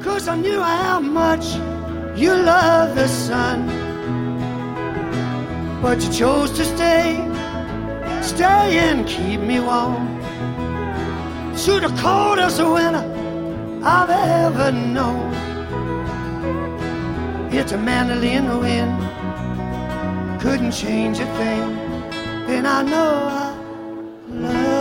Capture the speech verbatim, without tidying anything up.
'cause I knew how much you love the sun. But you chose to stay, stay and keep me warm through the coldest winter I've ever known. It's a mantle in the wind, couldn't change a thing, and I know I love